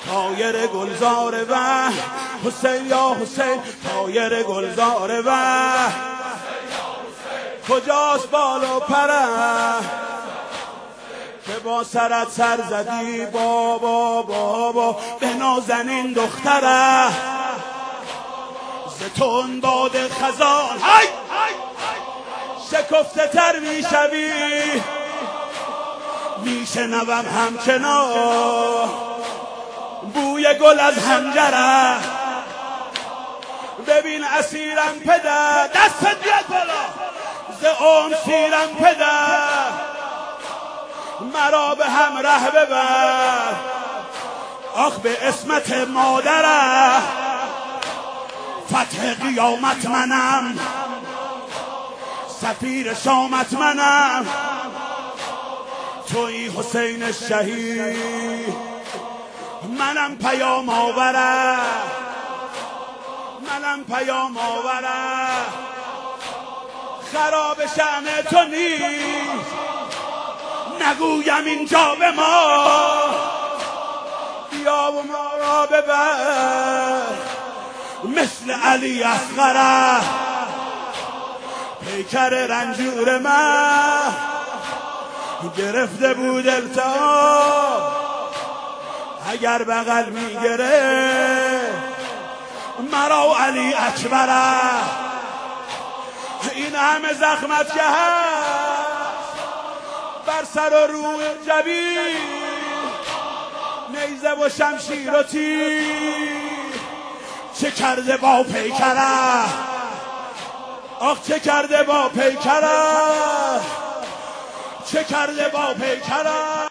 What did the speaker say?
طایر گلزار و حسین یا حسین طایر گلزار و کجاست بال و پره که با سرت سر زدی بابا بابا به نازنین دختره ستون باد خزان های شکفته تر میشوی میشنوم همچنان بوی گل از حنجره ببین اسیرم پدر دستت بیاد بالا ز عمر سیرم پدر مرا به هم ره ببر آخ به اسمت مادره فتح قیامت منم سفیر شامت منم توی حسین شهید منم پیام آوره منم پیام آوره خراب شأن تو نیست نگویم اینجا به ما بیا و ما را ببر مثل علی اصغره پیکر رنجور من گرفته بود التهاب اگر بغل میگره مرا علی اکبره این همه زخمت که هست بر سر و روی جبین نیزه و شمشیر و تیر چه کرده با پیکره آخ چه کرده با پیکره چه کرده با پیکره